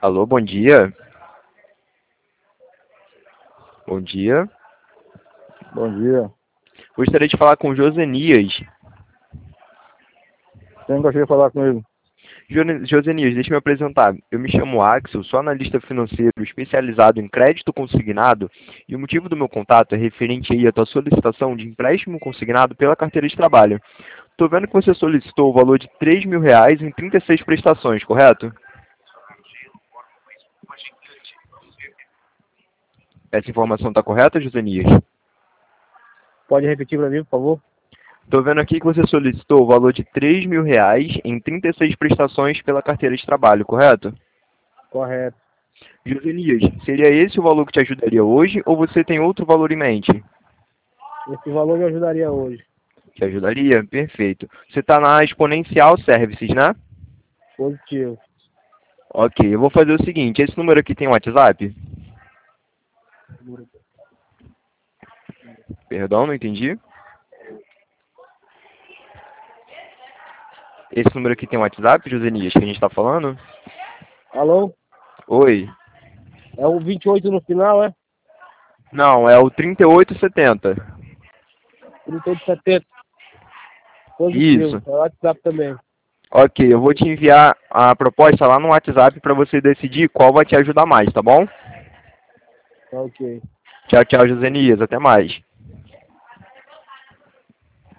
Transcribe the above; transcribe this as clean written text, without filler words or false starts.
Alô, bom dia. Bom dia. Bom dia. Gostaria de falar com o Josenias. Quem gostaria de falar com ele? Josenias, deixa eu me apresentar. Eu me chamo Axel, sou analista financeiro especializado em crédito consignado e o motivo do meu contato é referente aí à tua solicitação de empréstimo consignado pela carteira de trabalho. Estou vendo que você solicitou o valor de R$ 3.000 em 36 prestações, correto? Essa informação está correta, Josenias? Pode repetir para mim, por favor? Estou vendo aqui que você solicitou o valor de R$ 3.000 em 36 prestações pela carteira de trabalho, correto? Correto. Josenias, seria esse o valor que te ajudaria hoje ou você tem outro valor em mente? Esse valor me ajudaria hoje. Te ajudaria? Perfeito. Você está na Exponencial Services, né? Positivo. Ok, eu vou fazer o seguinte, esse número aqui tem WhatsApp? Perdão, não entendi. Esse número aqui tem WhatsApp, Josenias, que a gente está falando? Alô? Oi. É o 28 no final, é? Não, é o 3870. 3870. Positivo. Isso. É o WhatsApp também. Ok, eu vou te enviar a proposta lá no WhatsApp para você decidir qual vai te ajudar mais, tá bom? Tá ok. Tchau, tchau, Josenias. Até mais.